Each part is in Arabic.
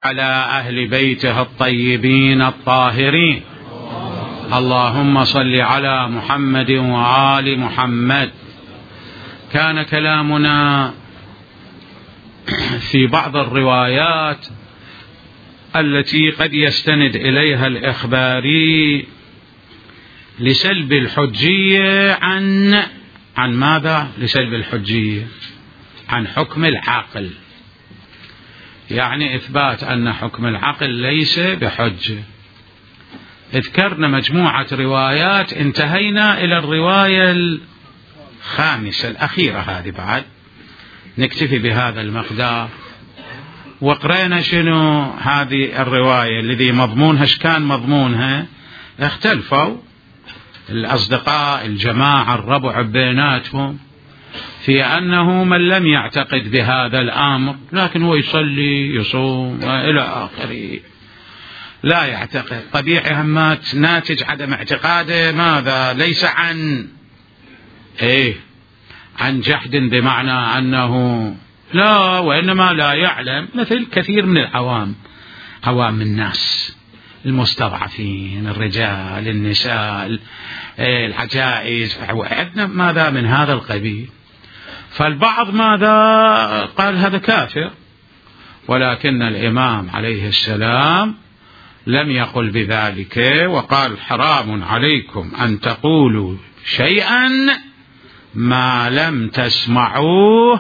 على أهل بيته الطيبين الطاهرين. اللهم صل على محمد وآل محمد. كان كلامنا في بعض الروايات التي قد يستند إليها الإخباري لسلب الحجية عن ماذا؟ لسلب الحجية عن حكم العقل، يعني إثبات أن حكم العقل ليس بحجة. ذكرنا مجموعة روايات، انتهينا إلى الرواية الخامسة الأخيرة هذه، بعد نكتفي بهذا المقدار. وقرأنا شنو هذه الرواية الذي مضمونها، كان مضمونها اختلفوا الأصدقاء الجماعة الربع بيناتهم في أنه من لم يعتقد بهذا الأمر، لكن هو يصلي يصوم إلى آخره، لا يعتقد، طبيعي همات ناتج عدم اعتقاده ماذا؟ ليس عن جحد بمعنى أنه لا، وإنما لا يعلم، مثل كثير من عوام الناس المستضعفين، الرجال، النساء، العجائز، عندنا ماذا من هذا القبيل. فالبعض ماذا قال؟ هذا كافر. ولكن الإمام عليه السلام لم يقل بذلك، وقال حرام عليكم أن تقولوا شيئا ما لم تسمعوه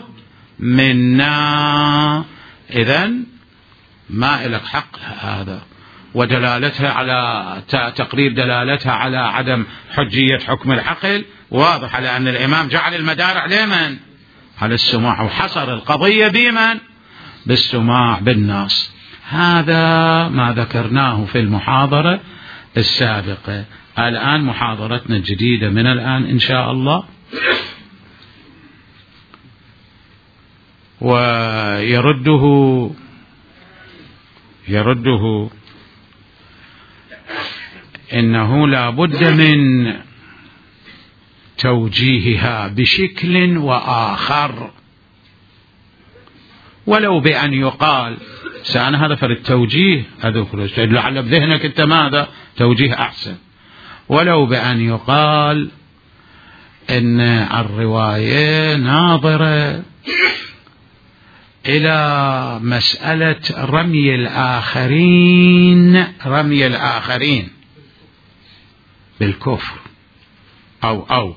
منا. إذن ما إلك حق هذا، ودلالتها على تقرير دلالتها على عدم حجية حكم العقل واضح، على أن الإمام جعل المدار على من؟ على السماع، وحصر القضية بمن؟ بالسماع بالنص. هذا ما ذكرناه في المحاضرة السابقة. الآن محاضرتنا الجديدة من الآن إن شاء الله، ويرده إنه لا بد من توجيهها بشكل وآخر، ولو بأن يقال سأنا هذا فرد توجيه أذكر لعل بذهنك أنت ماذا توجيه أحسن، ولو بأن يقال إن الرواية ناظرة إلى مسألة رمي الآخرين بالكفر أو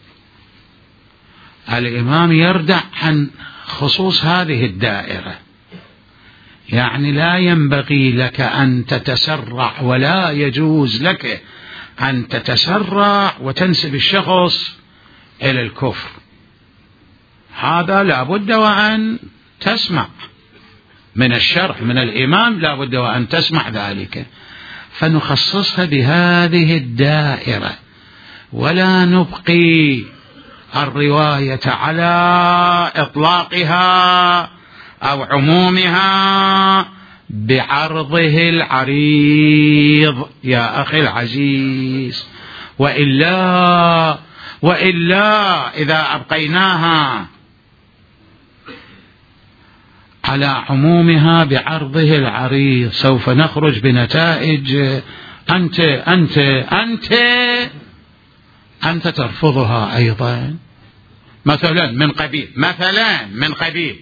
الإمام يردع عن خصوص هذه الدائرة، يعني لا ينبغي لك أن تتسرع، ولا يجوز لك أن تتسرع وتنسب الشخص إلى الكفر. هذا لا بد وأن تسمع من الشرع من الإمام، لا بد وأن تسمع ذلك، فنخصصها بهذه الدائرة، ولا نبقي الرواية على إطلاقها أو عمومها بعرضه العريض يا أخي العزيز، وإلا إذا أبقيناها على عمومها بعرضه العريض سوف نخرج بنتائج أنت ترفضها أيضا، مثلا من قبيل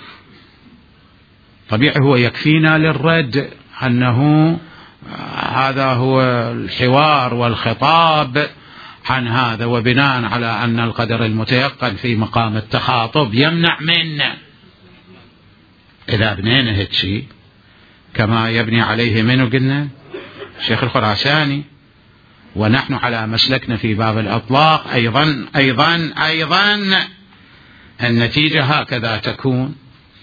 طبيعي هو يكفينا للرد أنه هذا هو الحوار والخطاب عن هذا، وبناء على أن القدر المتيقن في مقام التخاطب يمنع منا، إذا بنينا هيك شيء كما يبني عليه منه قلنا الشيخ الخراساني، ونحن على مسلكنا في باب الأطلاق أيضا النتيجة هكذا تكون.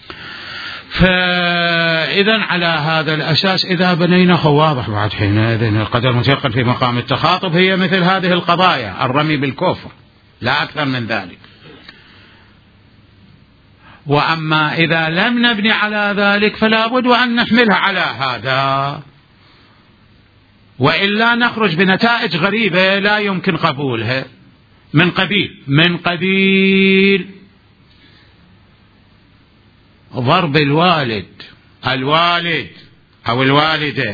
فإذا على هذا الأساس إذا بنينا واضح بعد حينئذ القدر المتيقن في مقام التخاطب هي مثل هذه القضايا، الرمي بالكفر لا أكثر من ذلك. وأما إذا لم نبني على ذلك فلا بد أن نحملها على هذا، وإلا نخرج بنتائج غريبة لا يمكن قبولها، من قبيل ضرب الوالد أو الوالدة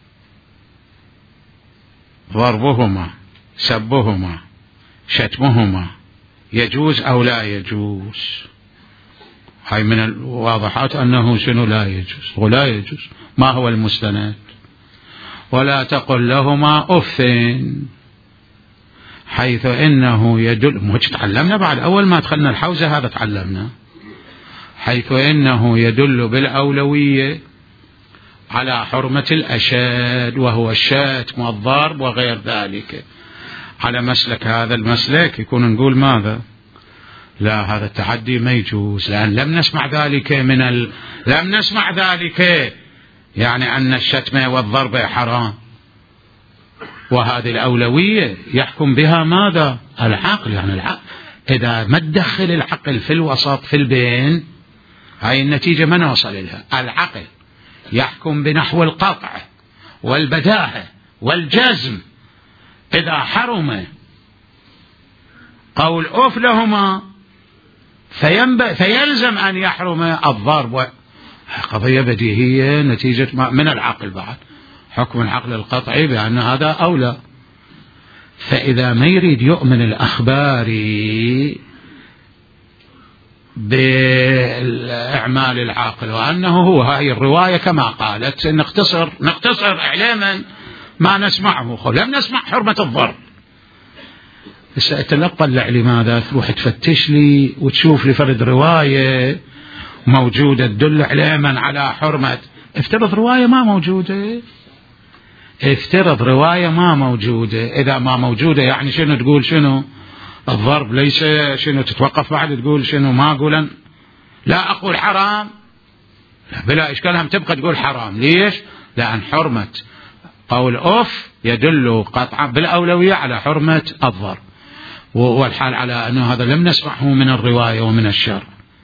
ضربهما سبهما شتمهما يجوز أو لا يجوز؟ هاي من الواضحات أنه شنو لا يجوز ولا يجوز. ما هو المستند؟ ولا تقل لهما أف، حيث إنه يدل، مش تعلمنا بعد أول ما دخلنا الحوزة هذا تعلمنا، حيث إنه يدل بالأولوية على حرمة الأشاد وهو الشتم والضرب وغير ذلك. على مسلك هذا المسلك يكون نقول ماذا؟ لا، هذا التحدي ما يجوز، لأن لم نسمع ذلك لم نسمع ذلك يعني أن الشتم والضرب حرام، وهذه الأولوية يحكم بها ماذا؟ العقل. يعني العقل إذا ما تدخل العقل في الوسط في البين، هاي النتيجة ما نوصل لها. العقل يحكم بنحو القطع والبداهة والجزم. إذا حرم قول أف لهما فيلزم أن يحرم الضرب. قضية بديهية نتيجة من العقل، بعد حكم العقل القطعي بأن هذا أولى. فإذا ما يريد يؤمن الأخباري بإعمال العاقل وأنه هو هاي الرواية كما قالت، نقتصر إعلاما ما نسمعه، لم نسمع حرمة الضرب. تطلع لماذا؟ تروح تفتش لي وتشوف لي فرد رواية موجودة تدل إعلاما على حرمة. افترض رواية ما موجودة، افترض رواية ما موجودة. إذا ما موجودة يعني شنو تقول؟ شنو الضرب ليس شنو تتوقف بعد تقول شنو؟ ما أقول لا أقول حرام، لا بلا إشكال هم تبقى تقول حرام. ليش؟ لأن حرمة قول أف يدل قطعا بالأولوية على حرمة الضرب، والحال على أنه هذا لم نسمعه من الرواية ومن الشرع.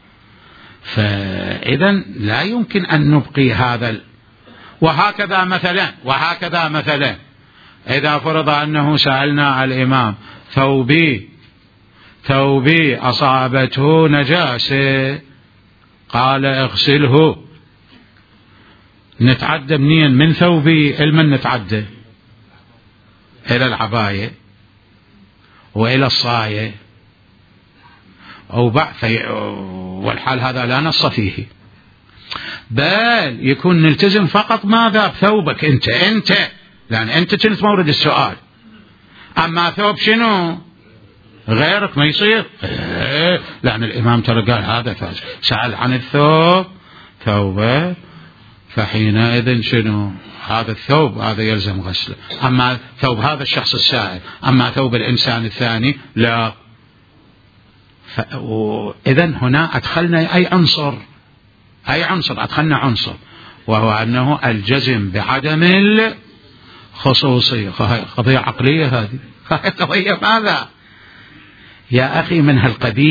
فإذا لا يمكن أن نبقي هذا. وهكذا مثلا إذا فرض أنه سألنا الإمام ثوبي أصابته نجاسة، قال اغسله. نتعدى منين؟ من ثوبي المن نتعدى إلى العباية وإلى الصاية والحال هذا لا نص فيه، بل يكون نلتزم فقط ماذا؟ بثوبك أنت لأن أنت كنت مورد السؤال. أما ثوب شنو غيرك ما يصير، لأن الإمام ترى قال هذا سأل عن الثوب ثوبه، فحينئذ شنو؟ هذا الثوب هذا يلزم غسله. أما ثوب هذا الشخص السائل، أما ثوب الإنسان الثاني لا. إذن هنا أدخلنا أي عنصر أدخلنا عنصر، وهو أنه الجزم بعدم الخصوصية. قضية عقلية هذه، قضية ماذا يا أخي؟ منها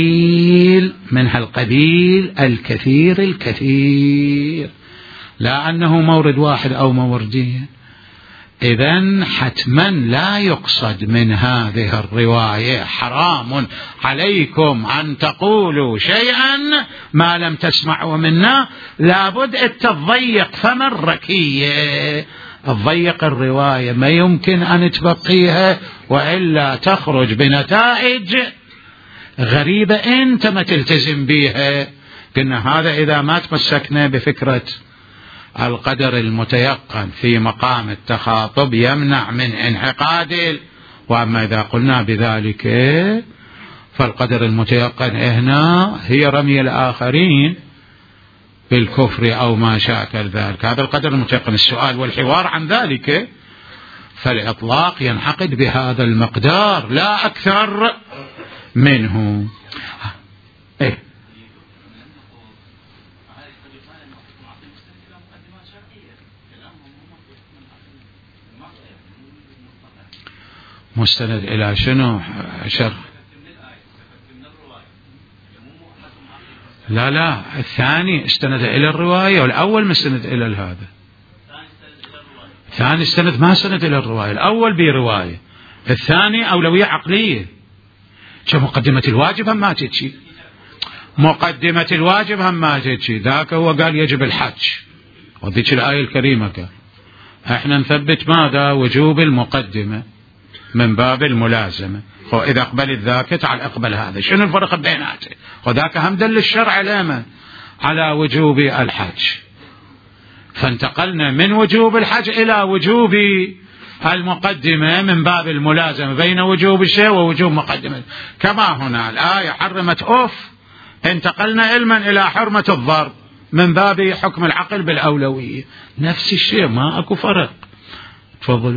القبيل الكثير، لا أنه مورد واحد أو موردين. إذن حتما لا يقصد من هذه الرواية حرام عليكم أن تقولوا شيئا ما لم تسمعوا منا. لابد أن تضيق فم الركية، تضيق الرواية، ما يمكن أن تبقيها وإلا تخرج بنتائج غريبة أنت ما تلتزم بها. قلنا هذا إذا ما تمسكنا بفكرة القدر المتيقن في مقام التخاطب يمنع من انعقاد. وأما إذا قلنا بذلك فالقدر المتيقن هنا هي رمي الآخرين بالكفر أو ما شاكل ذلك، هذا القدر المتيقن. السؤال والحوار عن ذلك، فالإطلاق ينعقد بهذا المقدار لا أكثر منه. مستند إلى شنو؟ شر. لا الثاني استند إلى الرواية، والأول مستند إلى هذا. الثاني استند ما استند إلى الرواية، الأول برواية، الثاني أولوية عقلية. شو مقدمة الواجب هم ما تتشي، مقدمة الواجب هم ما تتشي. ذاك هو قال يجب الحج، وذيك الآية الكريمة قال احنا نثبت ماذا؟ وجوب المقدمة من باب الملازمة. إذا أقبلت ذاك تعال أقبل هذا. شنو الفرق بيناته؟ وذاك هم دل الشرع لما على وجوب الحج، فانتقلنا من وجوب الحج إلى وجوب المقدمة من باب الملازمة بين وجوب الشيء ووجوب مقدمة. كما هنا الآية حرمت أوف، انتقلنا علما إلى حرمة الضرب من باب حكم العقل بالأولوية. نفس الشيء، ما أكو فرق. تفضلوا.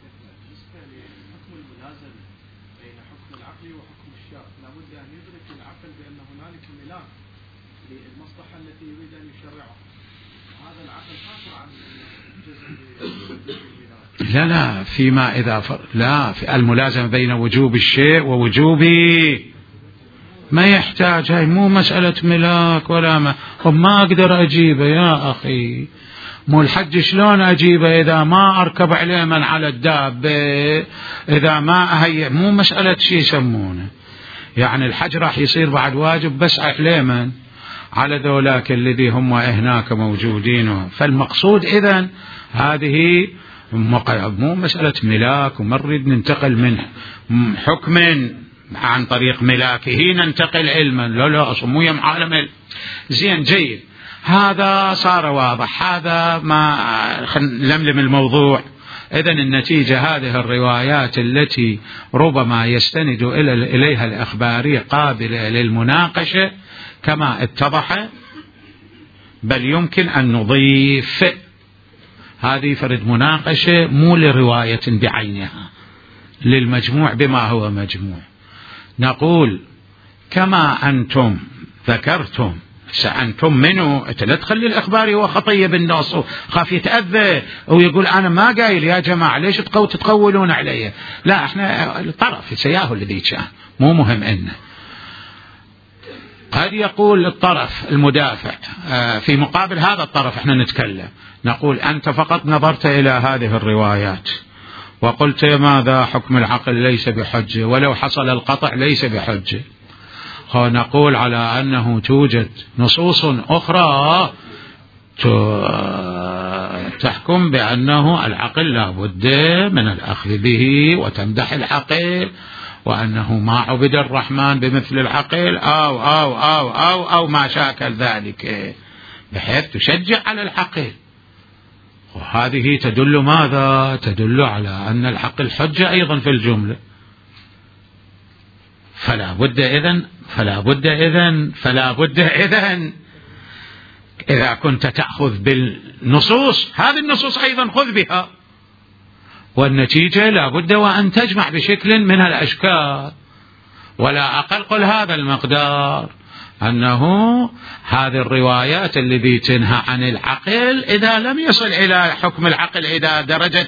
لا فيما إذا لا في الملازمة بين وجوب الشيء ووجوب ما يحتاج. هاي مو مسألة ملاك ولا ما أقدر أجيبه يا أخي. مو الحج شلون أجيبه إذا ما أركب عليه من على الدابة، إذا ما هي مو مسألة شيء يسمونه يعني الحج راح يصير بعد واجب بس عليه من على ذولاك الذي هم هناك موجودين. فالمقصود إذن هذه مو مسألة ملاك ومرد ننتقل من حكم عن طريق ملاكه ننتقل علما. لا أصلا مو يم عالم زين جيد. هذا صار واضح. هذا ما نلملم الموضوع. إذن النتيجة هذه الروايات التي ربما يستند إليها الأخبارية قابلة للمناقشة كما اتضح، بل يمكن أن نضيف هذه فرد مناقشة مو لرواية بعينها، للمجموع بما هو مجموع. نقول كما أنتم ذكرتم سأنتم منه لا تخلي الأخباري هو خطية بالنص خاف يتأذى ويقول أنا ما قايل يا جماعة ليش تقولون علي. لا احنا الطرف سياه الذي كان مو مهم إنه قد يقول الطرف المدافع في مقابل هذا الطرف احنا نتكلم نقول أنت فقط نظرت إلى هذه الروايات وقلت ماذا؟ حكم العقل ليس بحجة، ولو حصل القطع ليس بحجة. نقول على أنه توجد نصوص أخرى تحكم بأنه العقل لا بد من الأخذ به وتمدح العقل، وأنه ما عبد الرحمن بمثل العقل أو ما شاكل ذلك، بحيث تشجع على العقل. وهذه تدل ماذا؟ تدل على أن العقل حجة أيضا في الجملة. فلا بد إذن إذا كنت تأخذ بالنصوص هذه النصوص أيضا خذ بها، والنتيجة لا بد وأن تجمع بشكل من الأشكال. ولا أقل قل هذا المقدار أنه هذه الروايات التي تنهى عن العقل إذا لم يصل إلى حكم العقل إذا درجة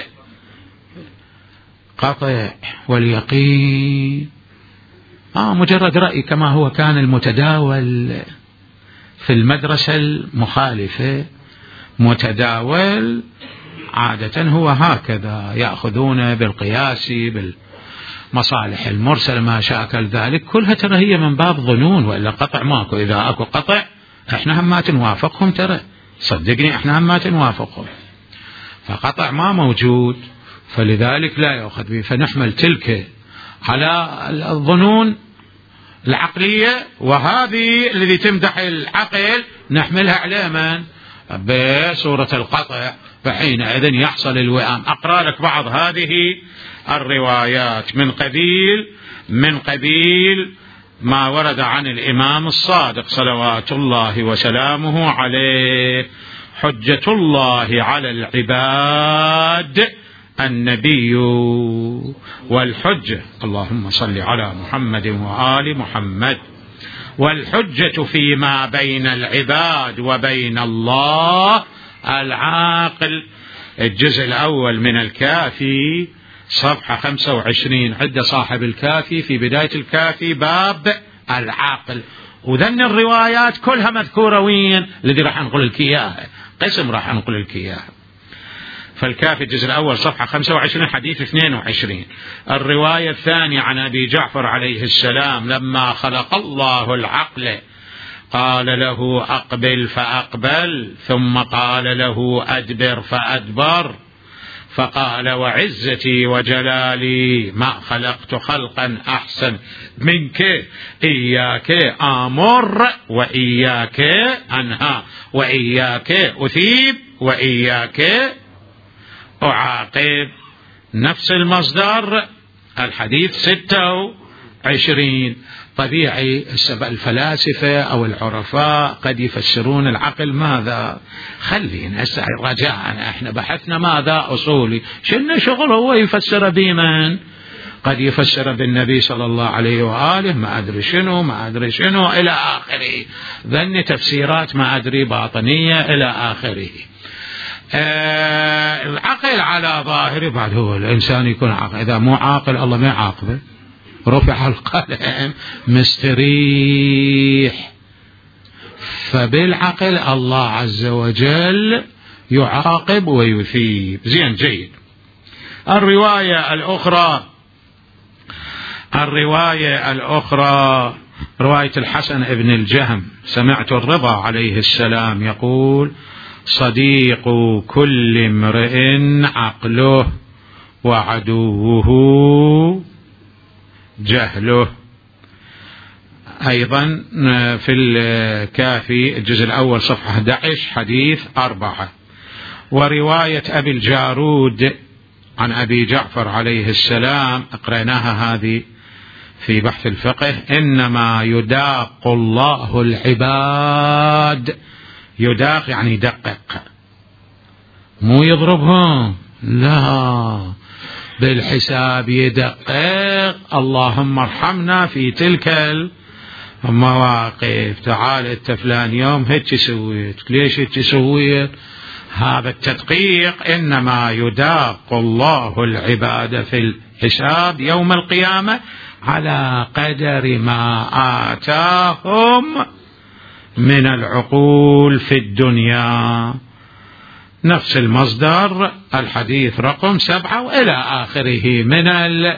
القطع واليقين مجرد رأي كما هو كان المتداول في المدرسة المخالفة. متداول عادة هو هكذا، يأخذون بالقياس بالمصالح المرسلة ما شاكل ذلك، كلها ترى هي من باب ظنون، وإلا قطع ماكو. إذا أكو قطع احنا هم ما تنوافقهم، ترى صدقني احنا هم ما تنوافقهم، فقطع ما موجود، فلذلك لا يأخذ به. فنحمل تلك على الظنون العقلية، وهذه الذي تمدح العقل نحملها على من؟ بصورة القطع، فحينئذ يحصل الوئام. أقرأ لك بعض هذه الروايات من قبيل ما ورد عن الإمام الصادق صلوات الله وسلامه عليه: حجة الله على العباد النبي والحجة، اللهم صل على محمد وآل محمد، والحجة فيما بين العباد وبين الله العاقل. الجزء الأول من الكافي صفحة 25 عند صاحب الكافي في بداية الكافي باب العاقل، وذن الروايات كلها مذكورة وين الذي راح نقول لك إياها، قسم راح نقول لك إياها. فالكافي الجزء الأول صفحة 25 حديث 22. الرواية الثانية عن أبي جعفر عليه السلام: لما خلق الله العقل قال له أقبل فأقبل، ثم قال له أدبر فأدبر، فقال وعزتي وجلالي ما خلقت خلقا أحسن منك، إياك آمر وإياك أنهى، وإياك أثيب وإياك أعاقب. نفس المصدر، الحديث 26. طبيعي الفلاسفة أو العرفاء قد يفسرون العقل ماذا؟ خلينا رجاء احنا بحثنا ماذا أصولي، شنو شغل هو يفسر بمن؟ قد يفسر بالنبي صلى الله عليه وآله، ما أدري شنو إلى آخره، ذن تفسيرات ما أدري باطنية إلى آخره. العقل على ظاهره، بعد هو الإنسان يكون عاقل، إذا مو عاقل الله ما يعاقبه، رفع القلم مستريح. فبالعقل الله عز وجل يعاقب ويثيب. زين جيد. الرواية الأخرى رواية الحسن ابن الجهم: سمعت الرضا عليه السلام يقول: صديق كل امرئ عقله وعدوه جهله. أيضا في الكافي الجزء الأول صفحة 11 حديث 4. ورواية أبي الجارود عن أبي جعفر عليه السلام أقرأناها هذه في بحث الفقه: إنما يداق الله العباد. يداق يعني يدقق، مو يضربهم، لا، بالحساب يدقق. اللهم ارحمنا في تلك المواقف. تعال انت فلان يوم هيك سويت، ليش هيك سويت؟ هذا التدقيق. إنما يداق الله العباد في الحساب يوم القيامة على قدر ما آتاهم من العقول في الدنيا. نفس المصدر، الحديث رقم 7 وإلى آخره من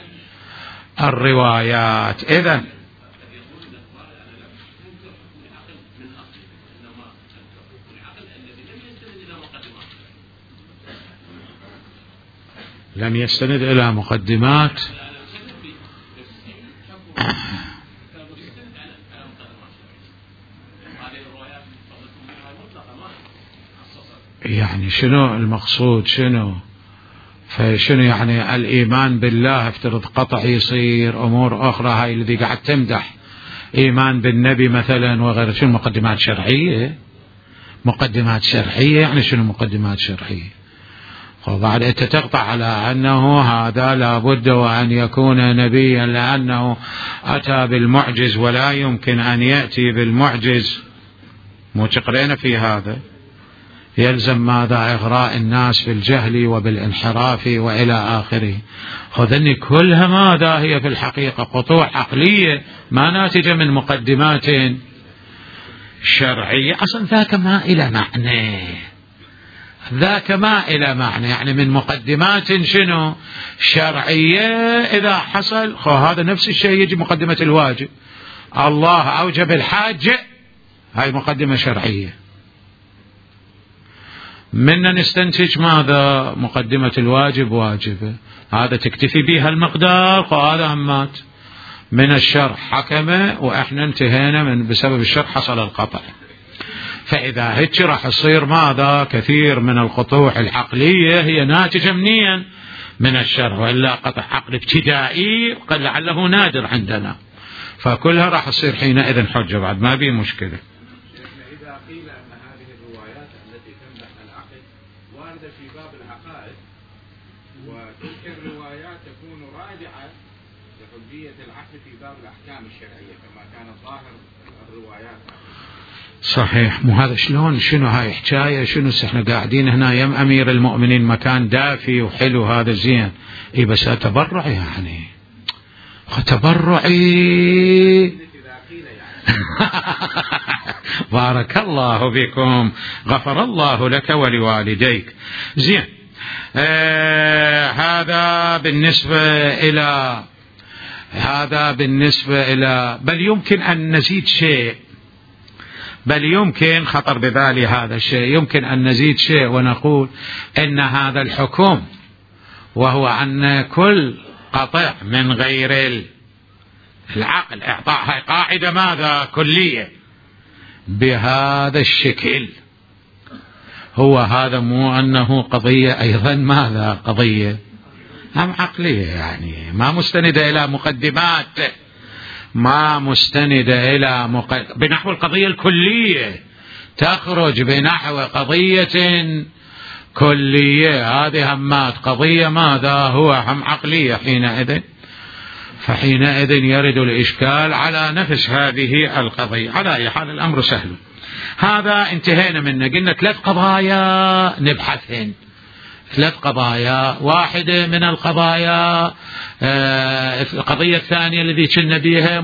الروايات. إذن لم يستند إلى مقدمات. يعني شنو المقصود؟ شنو يعني الإيمان بالله افترض قطع يصير أمور أخرى، هاي الذي قاعد تمدح إيمان بالنبي مثلا وغيره. شنو مقدمات شرعية؟ مقدمات شرعية يعني شنو مقدمات شرعية؟ وبعد أنت تقطع على أنه هذا لابد وأن يكون نبيا لأنه أتى بالمعجز ولا يمكن أن يأتي بالمعجز. مو تقرينا في هذا؟ يلزم ماذا؟ إغراء الناس بالجهل وبالانحراف وإلى آخره. خذني كلها ماذا هي في الحقيقة؟ قطوع عقلية ما ناتجة من مقدمات شرعية. أصلا ذاك ما إلى معنى، يعني من مقدمات شنو؟ شرعية. إذا حصل هذا نفس الشيء يجي مقدمة الواجب. الله أوجب الحاج، هاي مقدمة شرعية. منا نستنتج ماذا؟ مقدمة الواجب واجبة، هذا تكتفي بها المقدار، وهذا همات من الشرع حكمه وإحنا انتهينا بسبب الشرع حصل القطع. فإذا هيك راح يصير ماذا؟ كثير من القطوع العقلية هي ناتجة منين؟ من الشرع، وإلا قطع عقل ابتدائي قد لعله نادر عندنا، فكلها راح تصير حينئذ حجة، بعد ما بي مشكلة. إذا قيل أن هذه الروايات التي تمدح العقل واردة في باب العقائد، وتلك الروايات تكون راجعة لحجية العقل في باب الأحكام الشرعية كما كان ظاهر الروايات. صحيح. مو هذا شلون؟ شنو هاي حكاية؟ شنو احنا قاعدين هنا يم أمير المؤمنين مكان دافي وحلو، هذا زين. إيه بس تبرعي، يعني تبرعي. بارك الله بكم، غفر الله لك ولوالديك. زين. هذا بالنسبة إلى بل يمكن أن نزيد شيء. بل يمكن خطر ببالي هذا الشيء، يمكن أن نزيد شيء ونقول إن هذا الحكم وهو أن كل قطع من غير العقل إعطاء قاعدة ماذا كلية بهذا الشكل، هو هذا مو أنه قضية أيضا ماذا قضية هم عقلية، يعني ما مستندة إلى مقدمات، ما مستندة إلى بنحو القضية الكلية، تخرج بنحو قضية كلية، هذه همات قضية ماذا هو هم عقلية حينئذ، فحينئذ يرد الإشكال على نفس هذه القضية. على أي حال الأمر سهل. هذا انتهينا منه، قلنا 3 قضايا نبحثهن، 3 قضايا. واحدة من القضايا القضية الثانية الذي كنا بها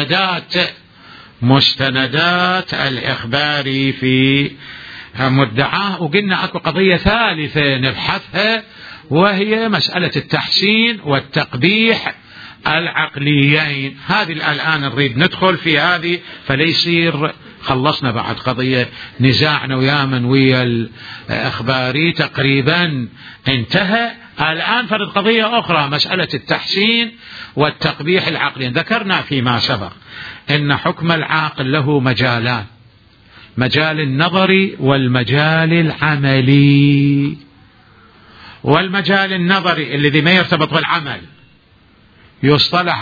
مستندات الإخباري في مدعاه، وقلنا أكو قضية ثالثة نبحثها وهي مسألة التحسين والتقبيح العقليين. هذه الآن نريد ندخل في هذه، فليصير خلصنا بعد قضية نزاعنا ويا من ويا الإخباري تقريبا انتهى. الآن فرد قضية أخرى، مسألة التحسين والتقبيح العقلي. ذكرنا فيما سبق إن حكم العاقل له مجالان، مجال النظري والمجال العملي. والمجال النظري الذي ما يرتبط بالعمل يصطلح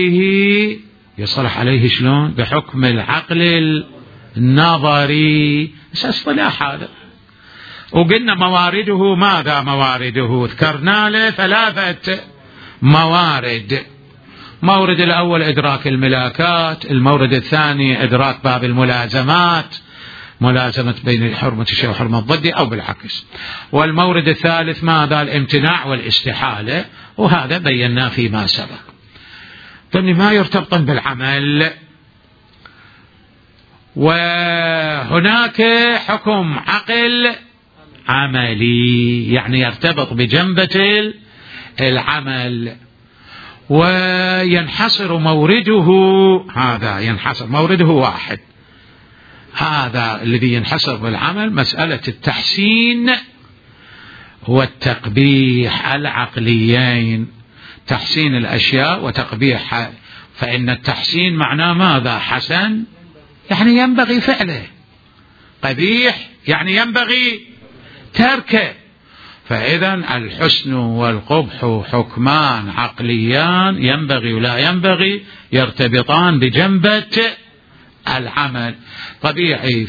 عليه شلون؟ بحكم العقل النظري، اصطلاح هذا. وقلنا موارده ماذا موارده؟ ذكرنا له 3 موارد. مورد الأول إدراك الملاكات، المورد الثاني إدراك باب الملازمات، ملازمة بين حرمة الشيء وحرمة ضده أو بالعكس، والمورد الثالث ماذا؟ الامتناع والاستحالة، وهذا بينا فيما سبق. طيب ما يرتبط بالعمل، وهناك حكم عقل عملي يعني يرتبط بجنبة العمل، وينحصر مورده، هذا ينحصر مورده واحد، هذا الذي ينحصر بالعمل مسألة التحسين والتقبيح العقليين، تحسين الأشياء وتقبيح. فإن التحسين معناه ماذا؟ حسن يعني ينبغي فعله، قبيح يعني ينبغي تركه. فإذا الحسن والقبح حكمان عقليان ينبغي ولا ينبغي، يرتبطان بجنبة العمل. طبيعي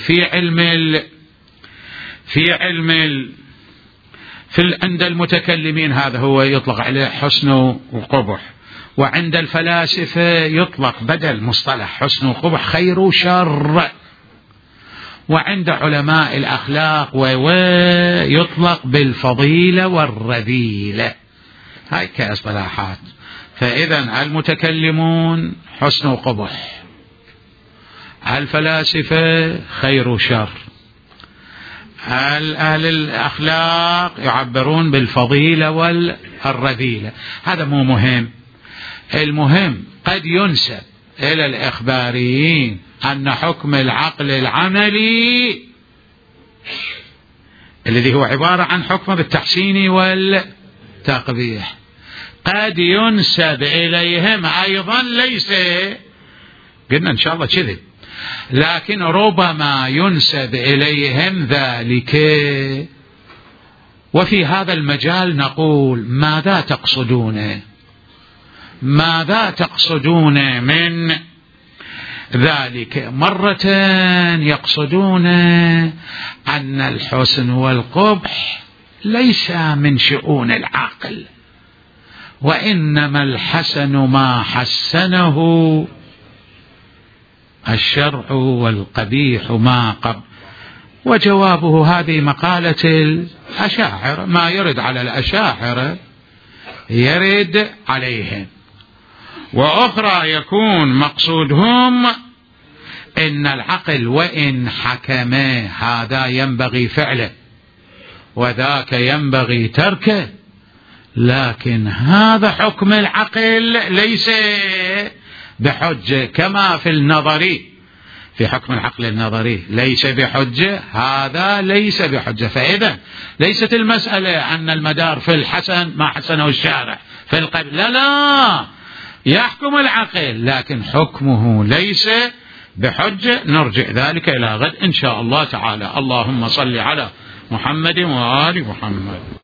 عند المتكلمين هذا هو يطلق عليه حسن وقبح، وعند الفلاسفة يطلق بدل مصطلح حسن وقبح خير وشر، وعند علماء الأخلاق ويطلق بالفضيلة والرذيلة، هاي كاصطلاحات. فإذا المتكلمون حسن وقبح، الفلاسفة خير وشر، أهل الأخلاق يعبرون بالفضيلة والرذيلة. هذا مو مهم، المهم قد ينسب إلى الإخباريين أن حكم العقل العملي الذي هو عبارة عن حكم بالتحسين والتقبيح قد ينسب إليهم أيضا، ليس قلنا إن شاء الله كذب، لكن ربما ينسب إليهم ذلك. وفي هذا المجال نقول ماذا تقصدون من ذلك؟ مرة يقصدون أن الحسن والقبح ليس من شؤون العقل، وإنما الحسن ما حسنه الشرع والقبيح ما قبل. وجوابه هذه مقالة الأشاعرة، ما يرد على الأشاعرة يرد عليهم. وأخرى يكون مقصودهم إن العقل وإن حكم هذا ينبغي فعله وذاك ينبغي تركه، لكن هذا حكم العقل ليس بحجة، كما في النظري في حكم العقل النظري ليس بحجة، هذا ليس بحجة. فإذا ليست المسألة أن المدار في الحسن ما حسنه الشارع في القبل، لا يحكم العقل لكن حكمه ليس بحجة. نرجع ذلك إلى غد إن شاء الله تعالى. اللهم صل على محمد وآل محمد.